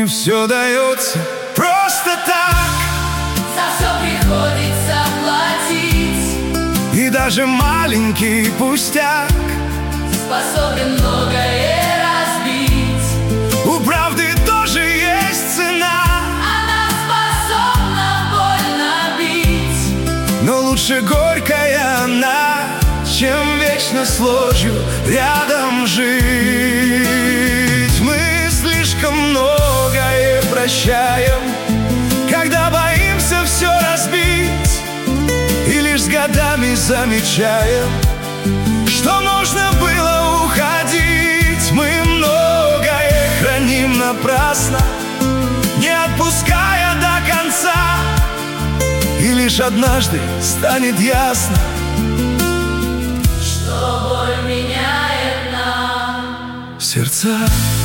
все дается просто так. За все приходится платить, И даже маленький пустяк способен многое разбить. у правды тоже есть цена. Она способна больно бить. Но лучше горькая она, чем вечно с ложью рядом жить. Мы слишком многое прощаем, когда боимся все разбить, и лишь с годами замечаем, что можно было уходить. Мы многое храним напрасно, не отпуская до конца, и лишь однажды станет ясно, Что боль меняет нам сердца.